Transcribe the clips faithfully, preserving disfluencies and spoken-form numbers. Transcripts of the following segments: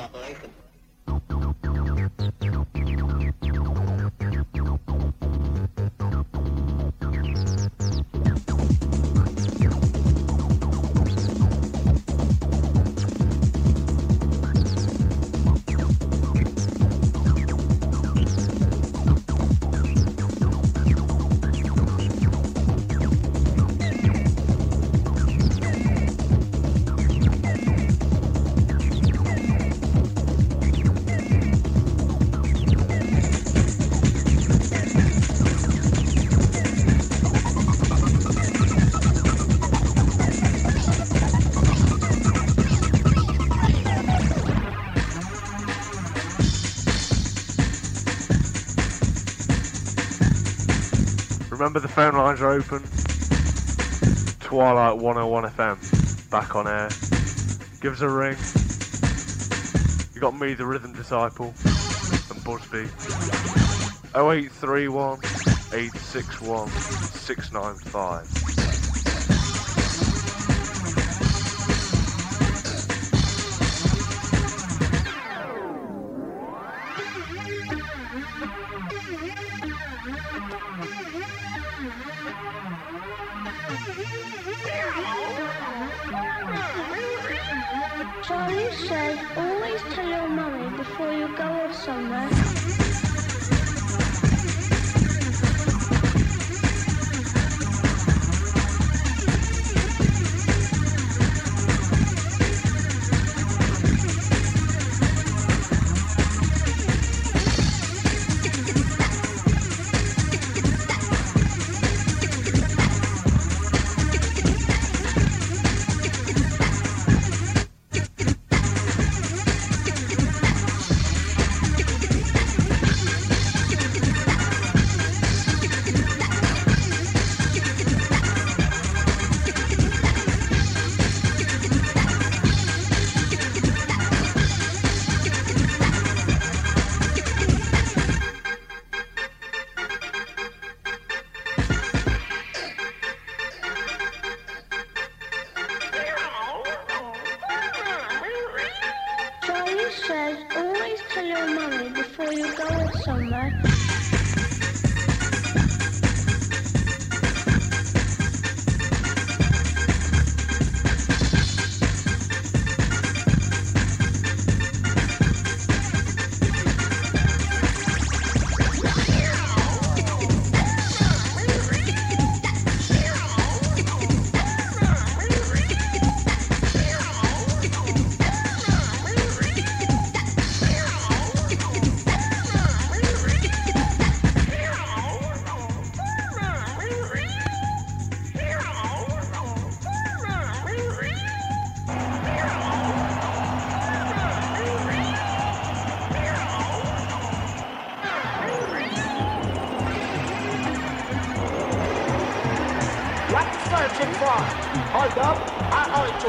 operation. Remember the phone lines are open. Twilight one oh one F M, back on air. Give us a ring. You got me, the Rhythm Disciple, and Busby. oh eight three one, eight six one, six nine five. Charlie says always tell your mummy before you go off somewhere. Says always tell your mummy before you go off somewhere. Hold up, I owe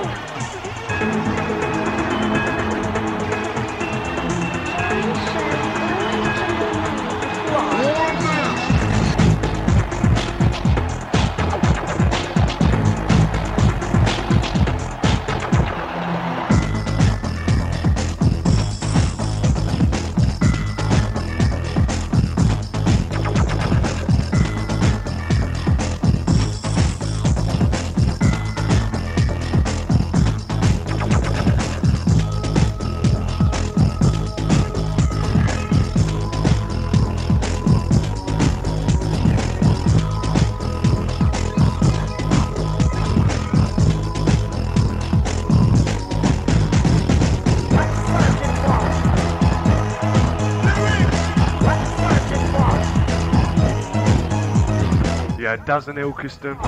Yeah, Daz and Ilkeston.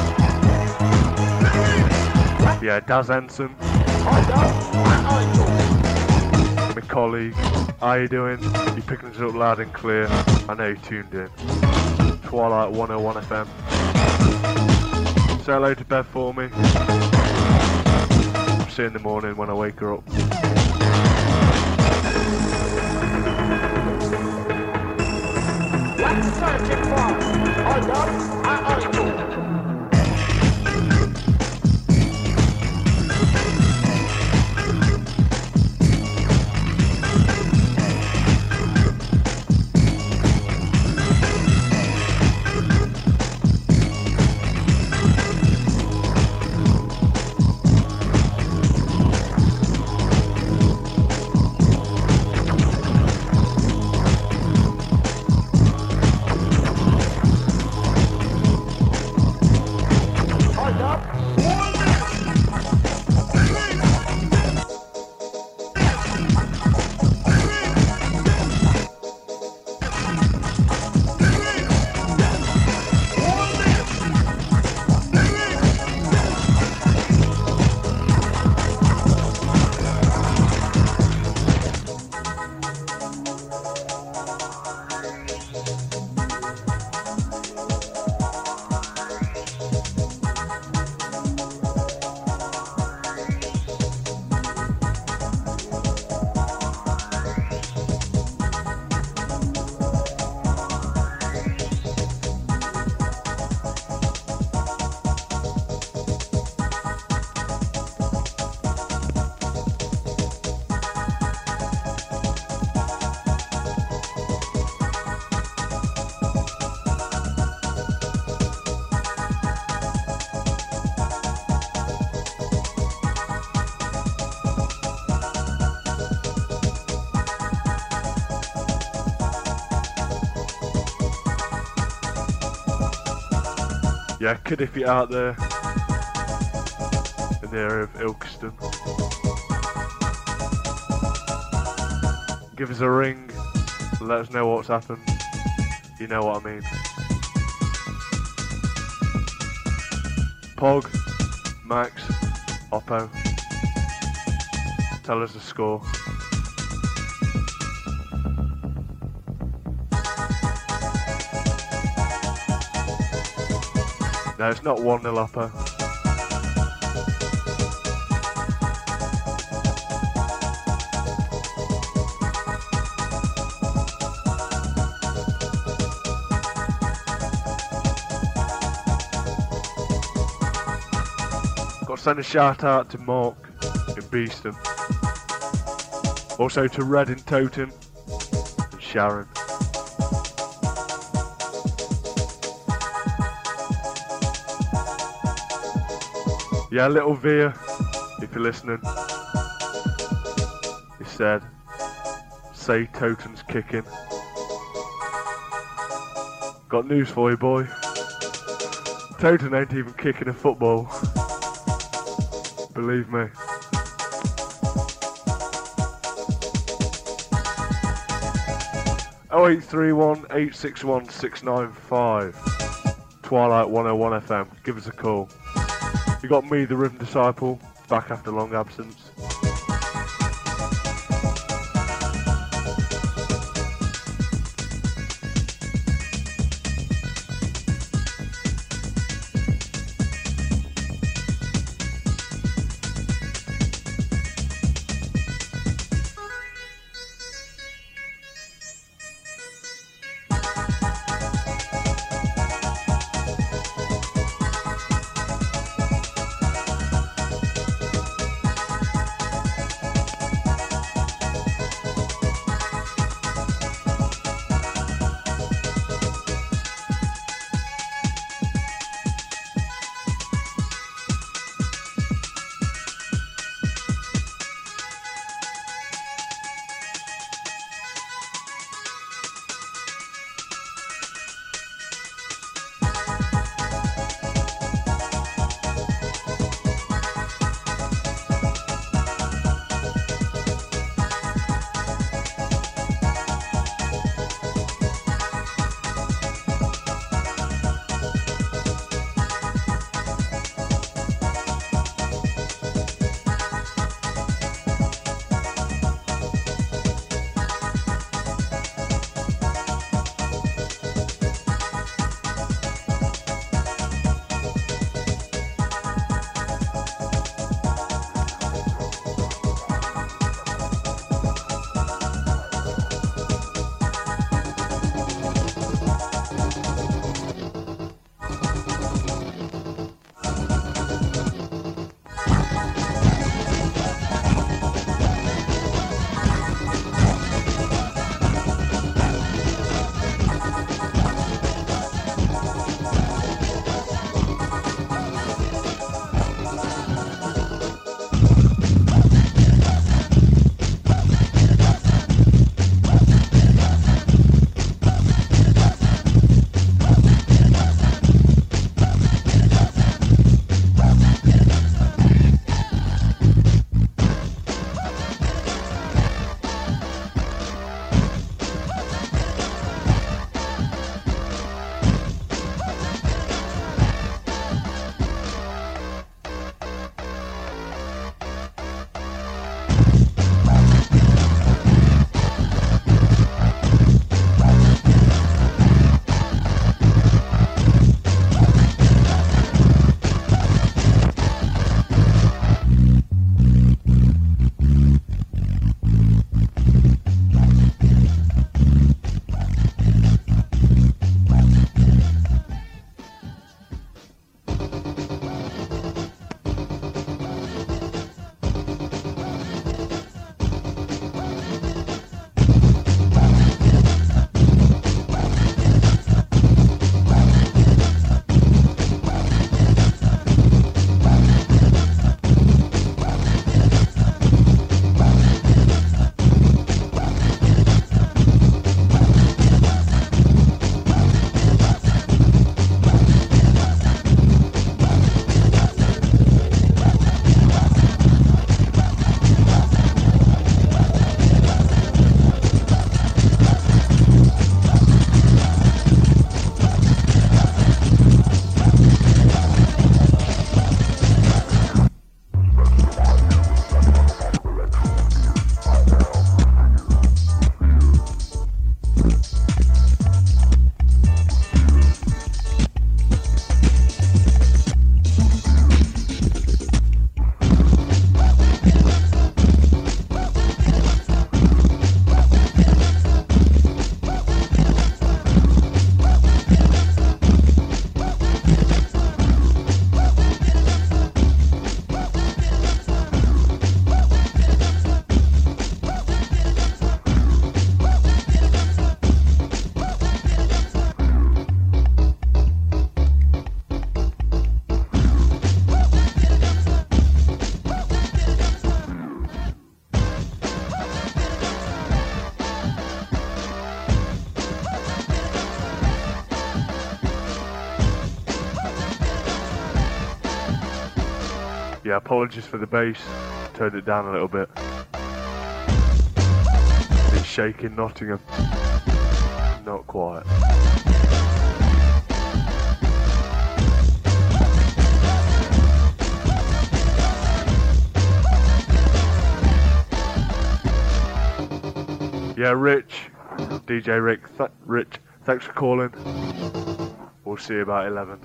Yeah, Daz Ensign. My colleague. How you doing? You picking us up loud and clear. I know you tuned in. Twilight one oh one F M. Say hello to Bev for me. See you in the morning when I wake her up. What's searching for? Hold up, I owe you. Yeah, kid, if you're out there in the area of Ilkeston, give us a ring, let us know what's happened. You know what I mean. Pog, Max, Oppo, tell us the score. No, it's not one nil Oppo. Got to send a shout out to Mark in Beeston. Also to Red in Totem and Sharon. Yeah, little Via, if you're listening, he said, say Totem's kicking. Got news for you, boy. Totem ain't even kicking a football. Believe me. oh eight three one, eight six one, six nine five. Twilight one oh one F M. Give us a call. You got me, the Rhythm Disciple, back after long absence. Yeah, apologies for the bass. Turned it down a little bit. It's shaking Nottingham. Not quite. Yeah, Rich, D J Rick, th Rich, thanks for calling. We'll see you about eleven.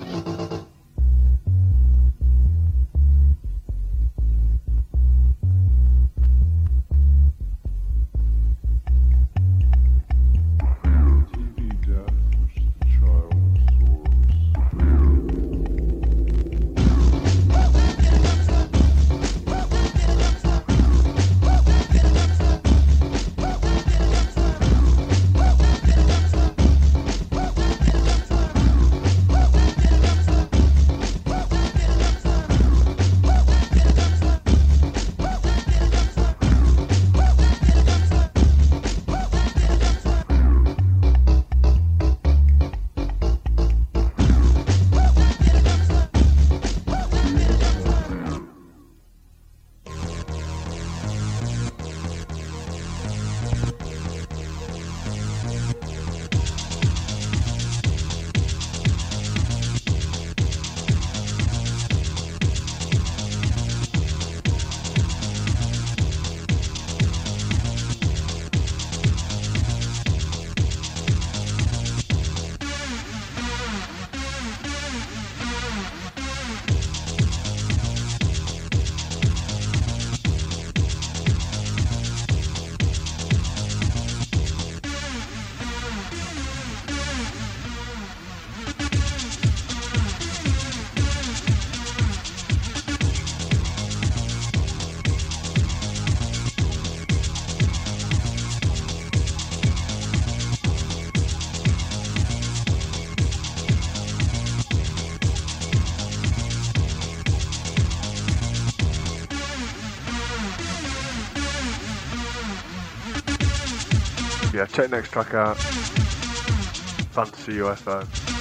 Yeah, check next track out. Fantasy U F O.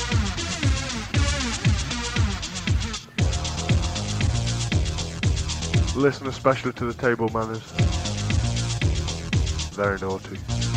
Listener special to the table manners. Very naughty.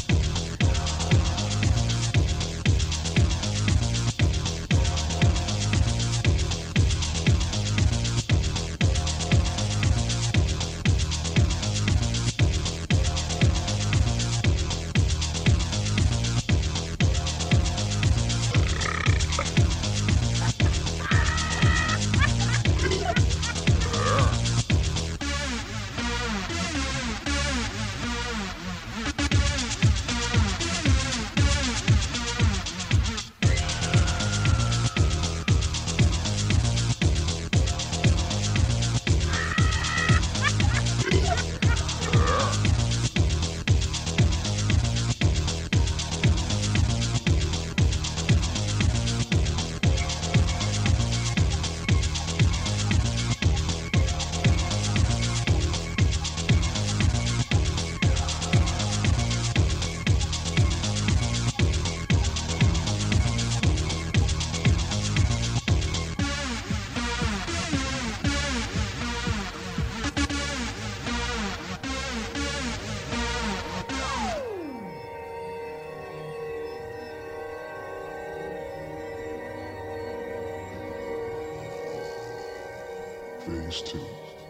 Phase two.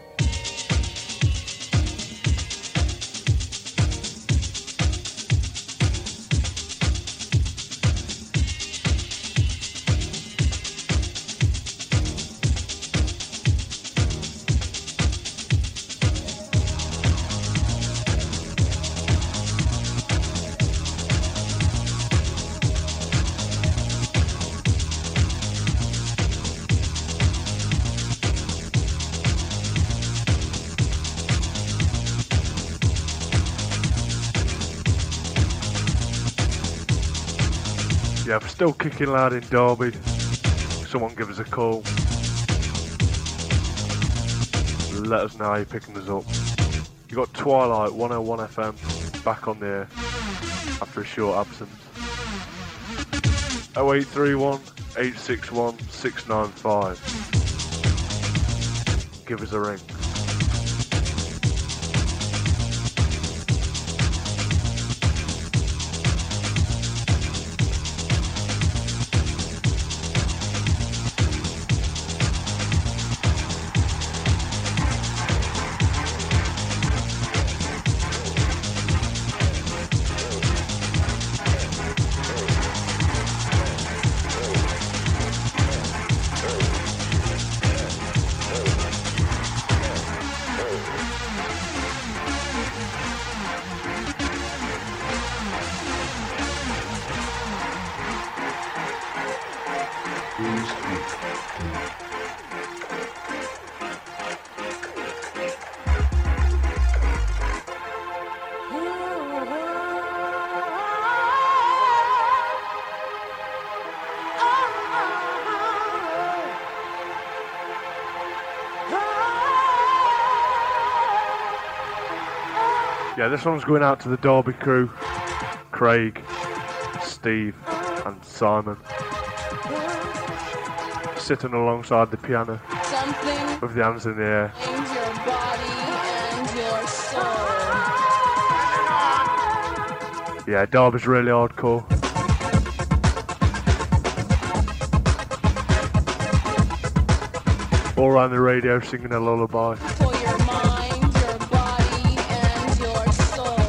Yeah, we're still kicking loud in Derby. Someone give us a call. Let us know how you're picking us up. You got Twilight one oh one F M back on the air after a short absence. oh eight three one, eight six one, six nine five. give us a ring. Yeah, this one's going out to the Derby crew. Craig, Steve and Simon. Sitting alongside the piano. Something with the hands in the air. Change your body and your soul. Yeah, Derby's really hardcore. All around the radio singing a lullaby. For your mind, your body, and your soul.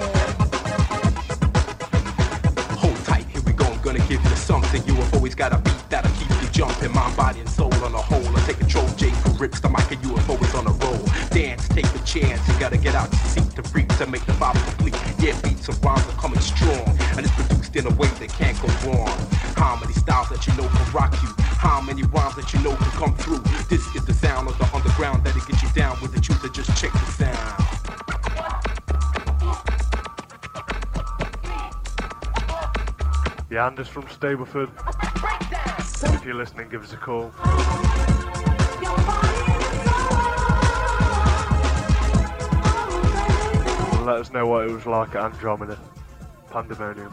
Hold tight, here we go, I'm gonna give you something. You have always got a beat that'll keep you jumping. Mind, body, and soul on a whole. I take control, J who rips the mic and U F O is on a roll. Dance, take the chance, you gotta get out your seat to freak to make the vibe complete. Yeah, beats and rhymes are coming strong, and it's produced in a way that can't go wrong. How many styles that you know can rock you? How many rhymes that you know can come through? This is the sound of the underground that'll get you down with the truth. To just check the sound. Yeah, Anders from Stableford. If you're listening, give us a call. And let us know what it was like at Andromeda Pandemonium.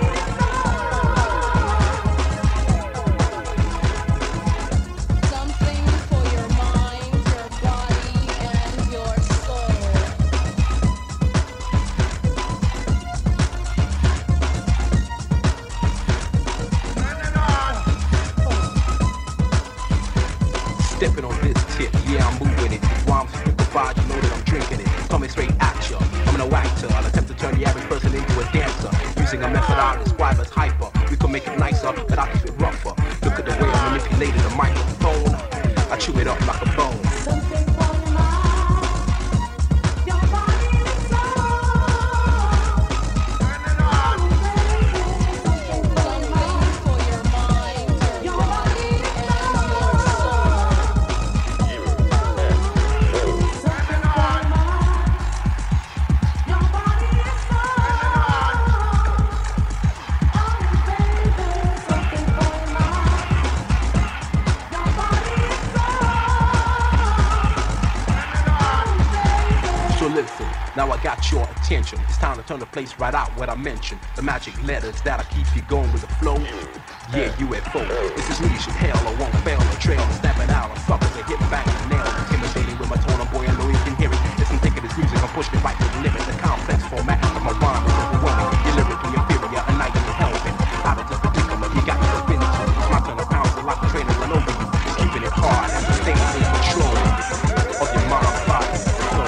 Stepping on this tip, yeah, I'm moving it. Rhymes stupefied, you know that I'm drinking it. Coming straight at ya, I'm no actor. I'll attempt to turn the average person into a dancer. Using a method I describe as hyper. We can make it nicer, but I keep it rougher. Look at the way I manipulated the microphone. I chew it up like a bone. Now I got your attention. It's time to turn the place right out what I mentioned. The magic letters that'll keep you going with the flow. Yeah, U F O. This is leadership hell. I won't fail. A trail to snap it out. I'm suckers a hit back and nail. Intimidating with my tone. Boy, I know you can hear it. Listen, think of this music. I'm pushing it right to the limit. The complex format of my rhyme is overwhelming. You're lyrically inferior. A night in the helping. Out of the predicament you got yourself into. It's my turn to pounds a like a trainer run over you. It's keeping it hard and staying in control of your mind, body, and soul.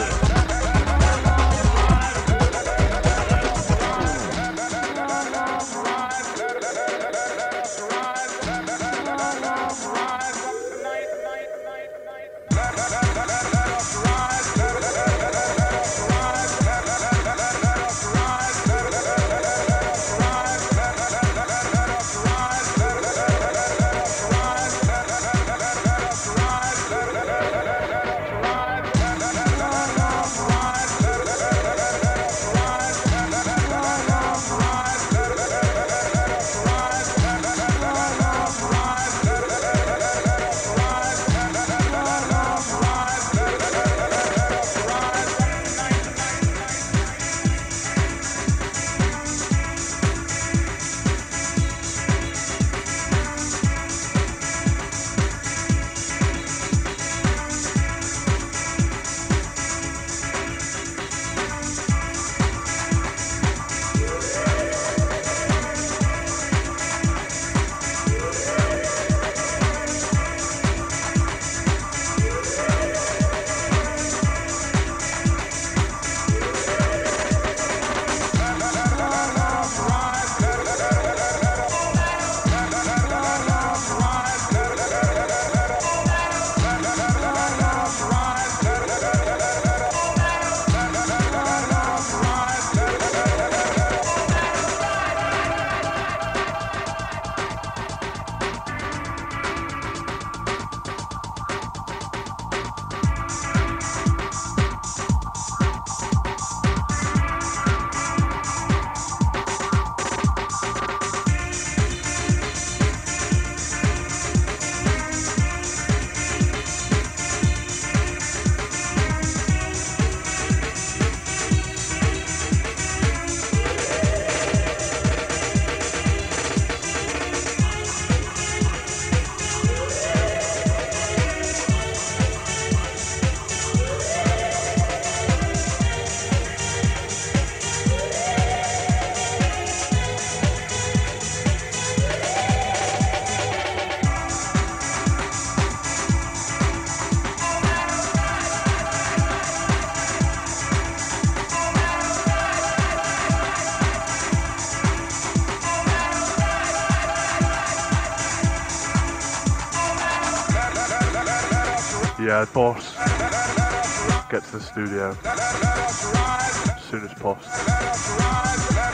yeah, boss, get to the studio as soon as possible.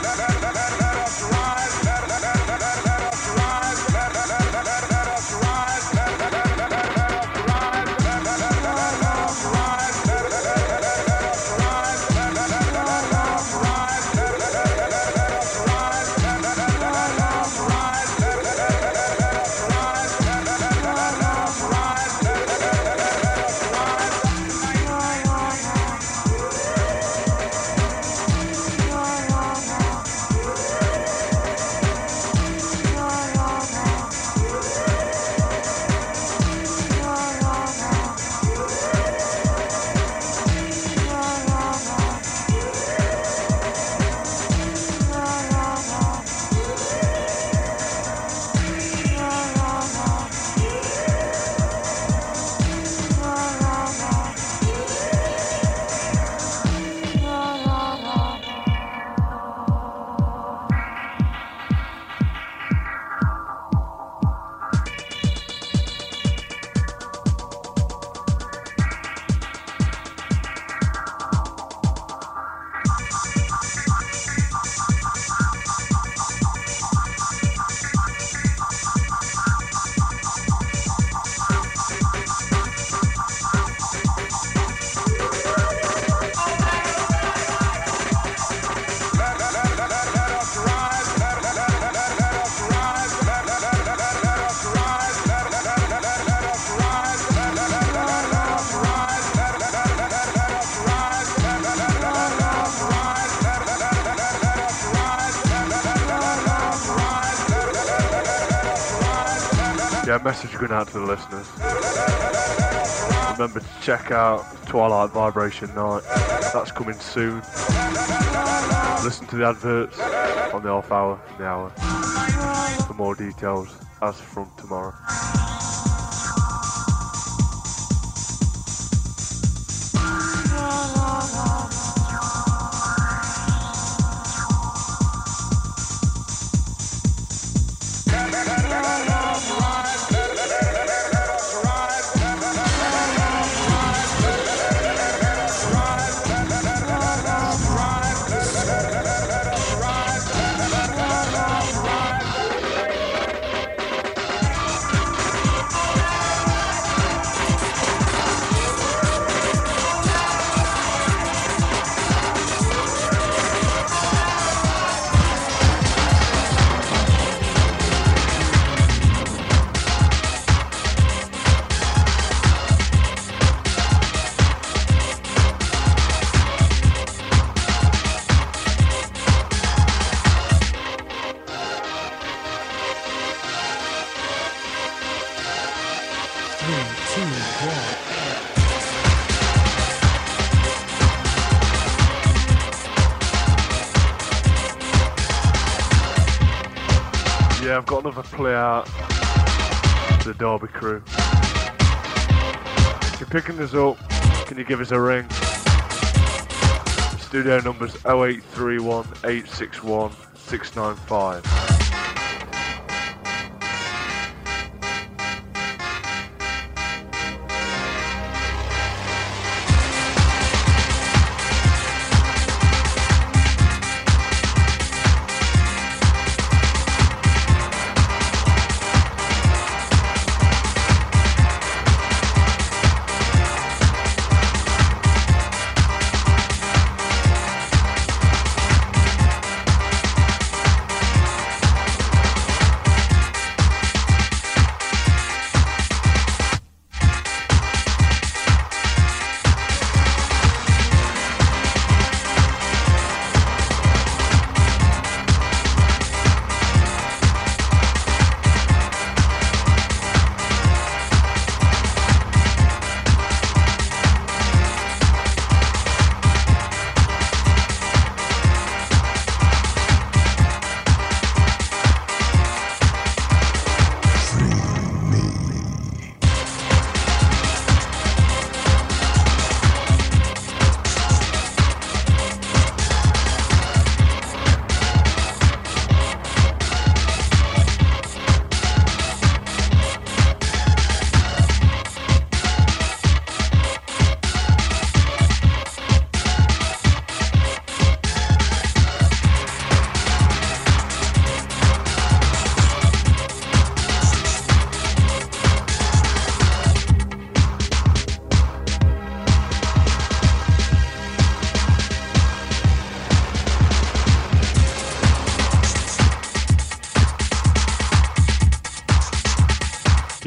Yeah, message going out to the listeners. Remember to check out Twilight Vibration Night. That's coming soon. Listen to the adverts on the half hour and the hour for more details as from tomorrow. Yeah, I've got another play out to the Derby crew. If you're picking this up, can you give us a ring? The studio number's oh eight three one, eight six one, six nine five.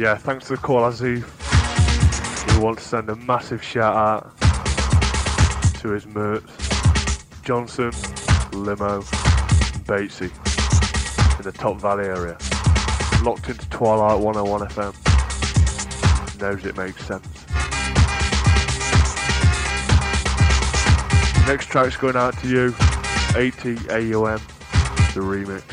Yeah, thanks to the call, Azif. We want to send a massive shout out to his mates, Johnson, Limo, and Batesy in the Top Valley area. Locked into Twilight one oh one F M. Knows it makes sense. Next track's going out to you, eighty A U M, the remix.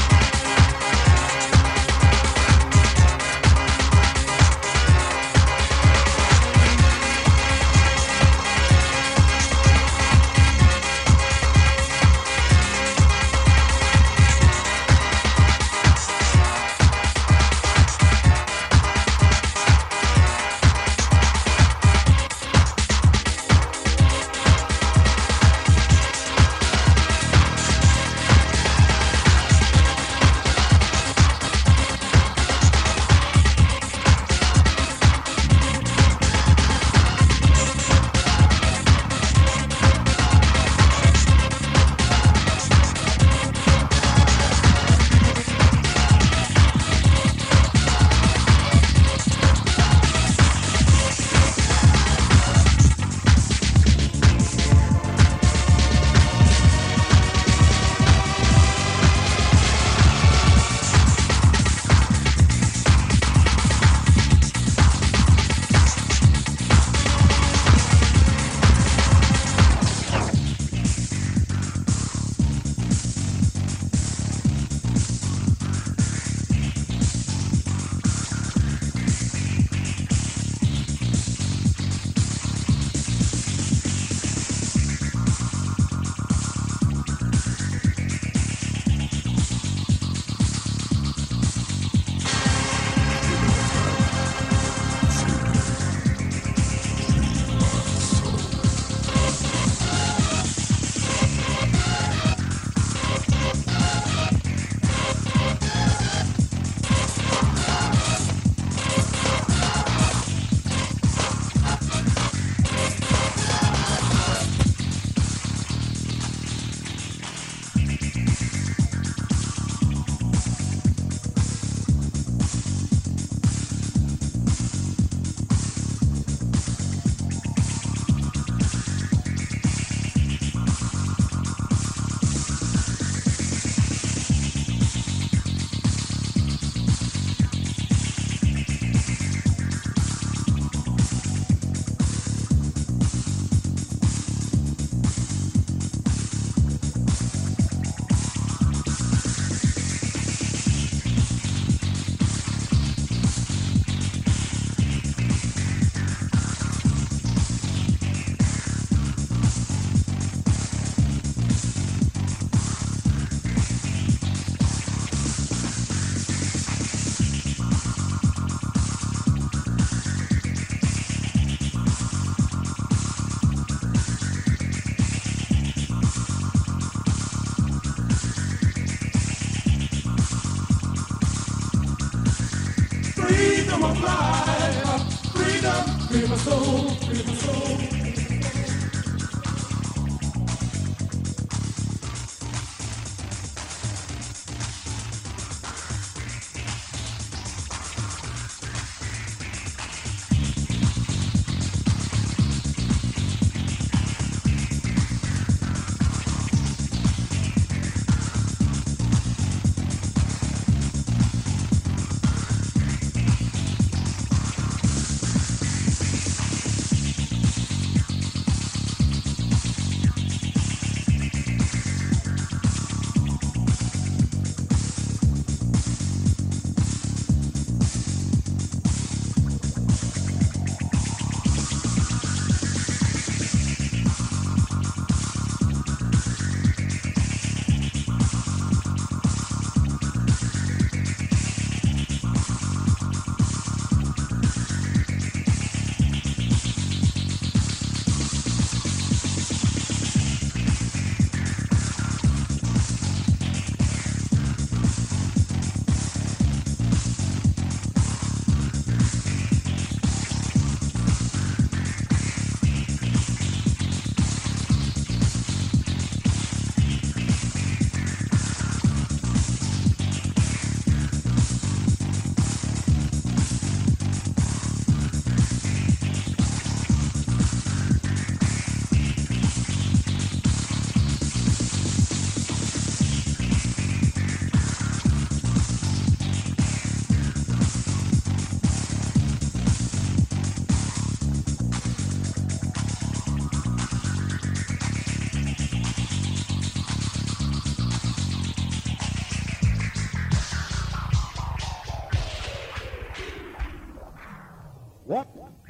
Freedom of life, freedom, free my soul, free my soul.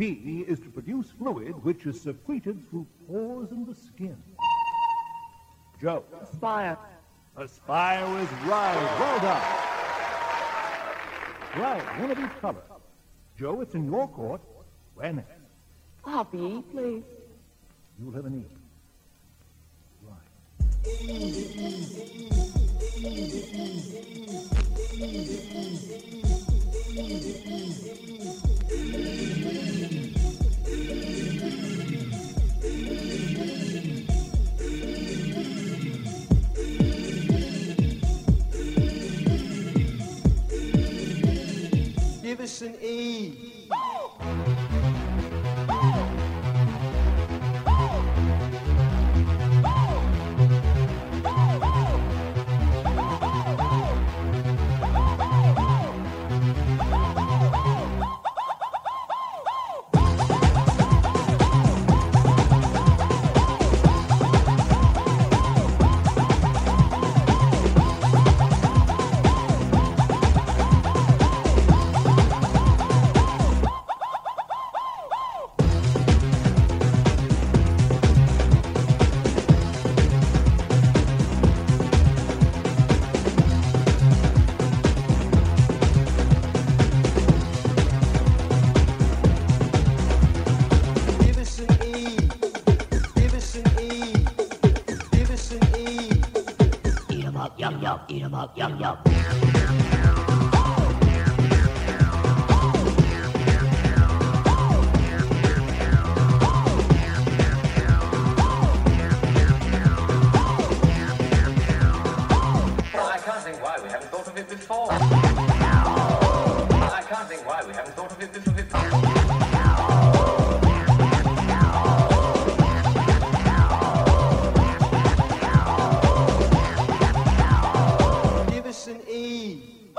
P is to produce fluid which is secreted through pores in the skin. Joe. Aspire. Aspire is right. Well done. Right, one of each color. Joe, it's in your court. Where next? I'll be E, please. You'll have an E. Right. Give us an E. Eat 'em up, yum yum. I can't think why we haven't thought of it before. I can't think why we haven't thought of it before. Give us an E.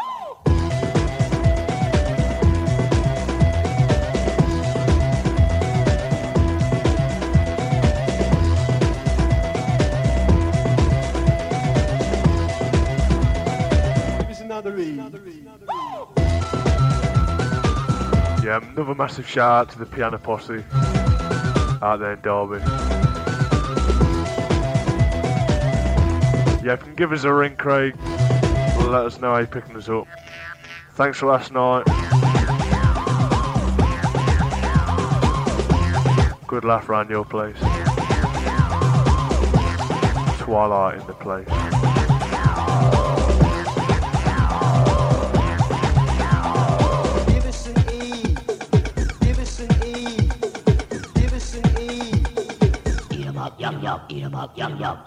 Give us another E. Yeah, another massive shout out to the Piano Posse out there in Derby. Yeah, if you can give us a ring, Craig, let us know how you're picking us up. Thanks for last night. Good laugh around your place. Twilight in the place. Give us an E. Give us an E. Give us an E. Eat 'em up, yum yum. Eat 'em up, yum yum.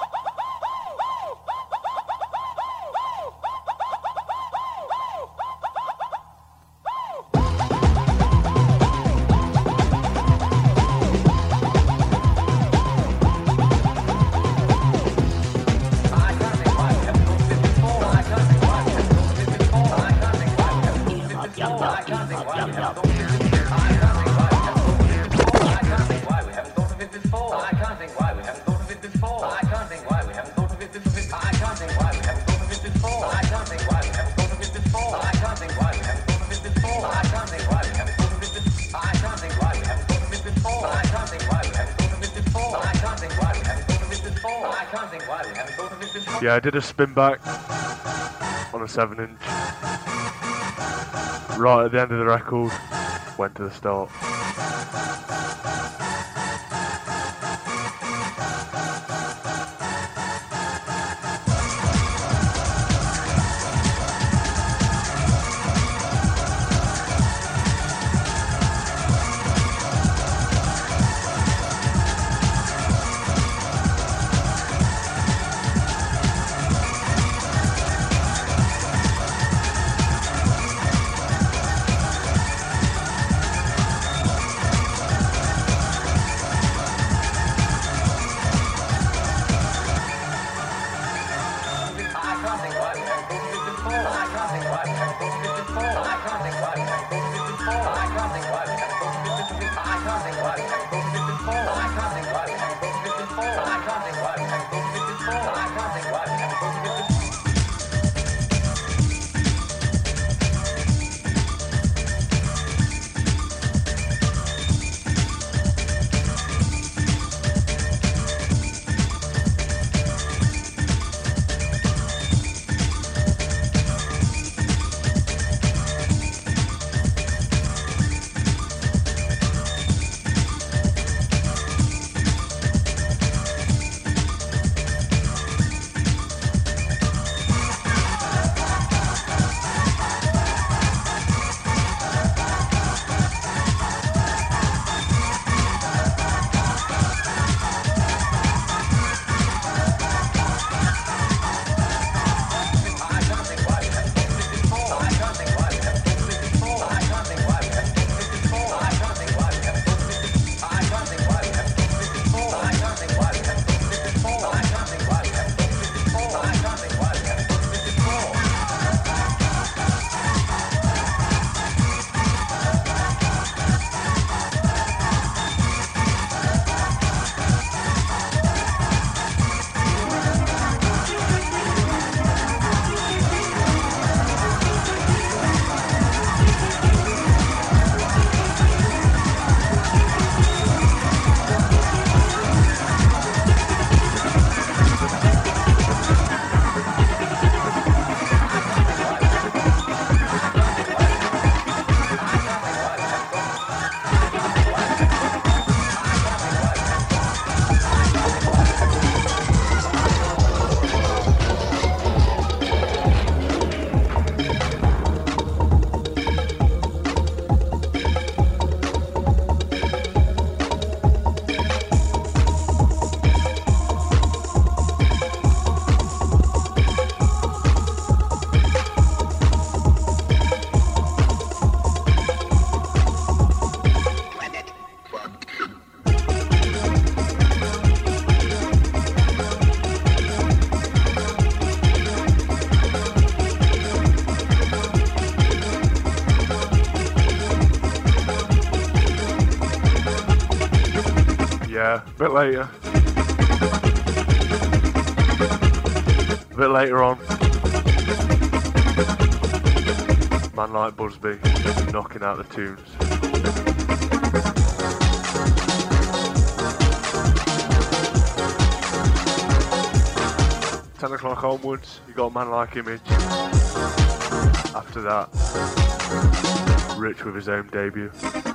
Yeah, I did a spin back on a seven inch. Right at the end of the record, went to the start. bit later. A bit later on. Man like Busby knocking out the tunes. Ten o'clock onwards, you got a man like Image. After that, Rich with his own debut.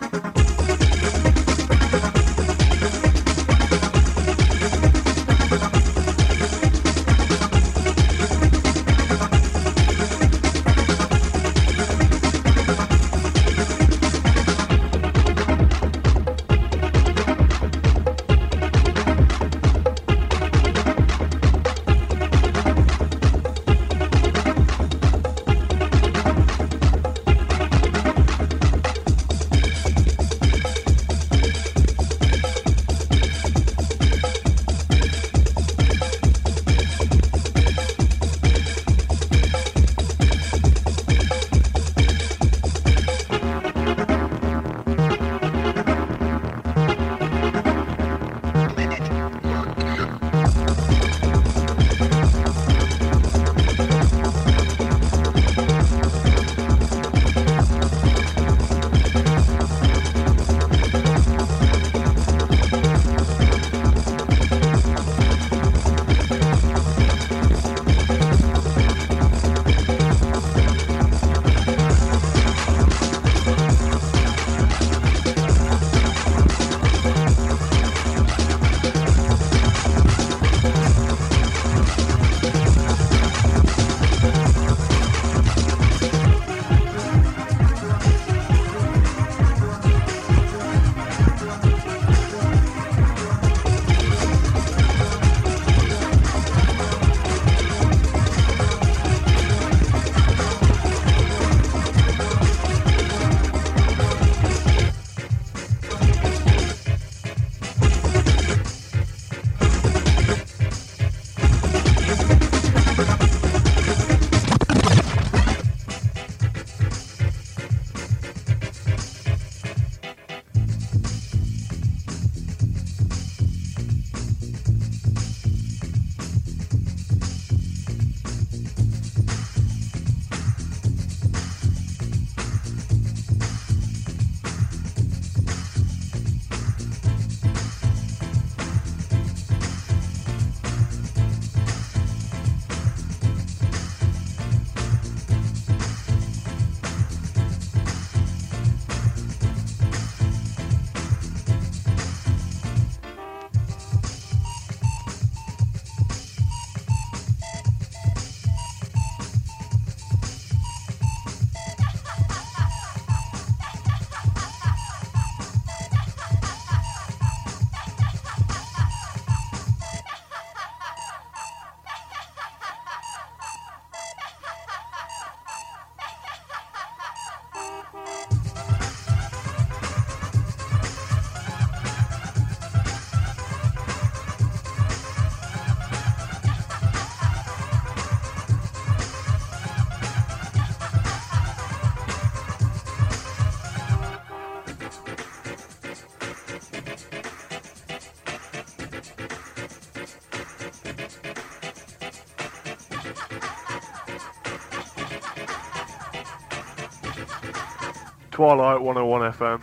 Twilight one oh one F M.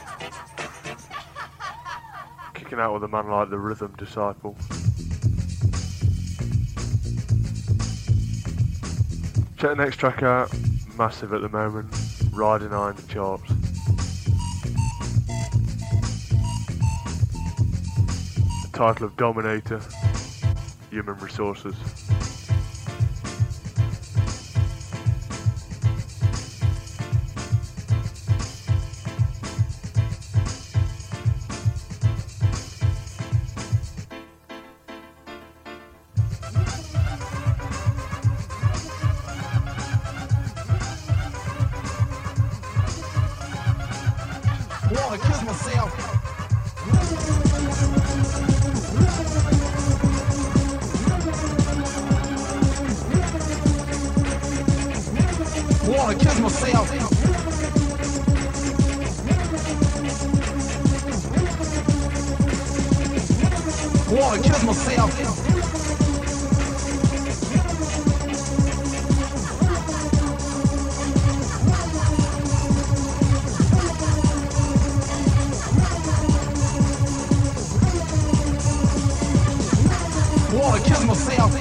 Kicking out with a man like the Rhythm Disciple. Check the next track out. Massive at the moment. Riding high in the charts. The title of Dominator. Human Resources. Wanna kill myself. Wanna kill myself.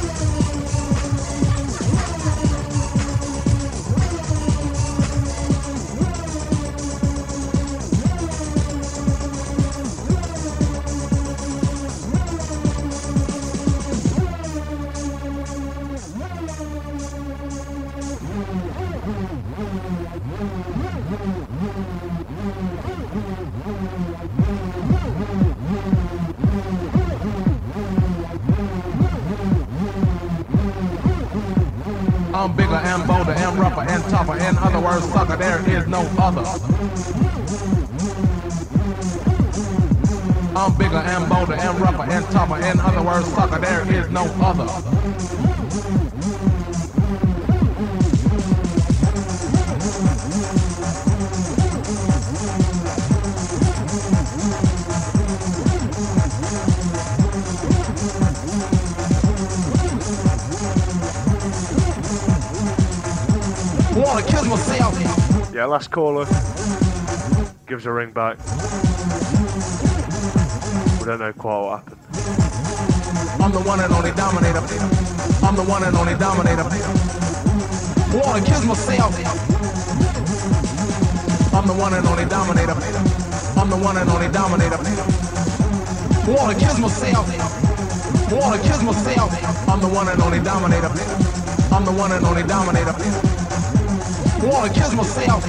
I'm bigger and bolder and rougher and tougher. In other words, sucker, there is no other. I'm bigger and bolder and rougher and tougher. In other words, sucker, there is no other. Wanna kill myself. Yeah, last caller gives a ring back. We don't know quite what happened. I'm the one and only dominator. I'm the one and only dominator. Wanna kill myself. I'm the one and only dominator. I'm the one and only dominator. Wanna kill myself. Wanna kill myself. I'm the one and only dominator. I'm the one and only dominator. Wanna kill myself.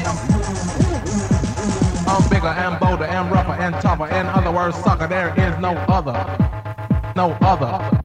I'm bigger and bolder and rougher and tougher. In other words, sucker, there is no other. No other.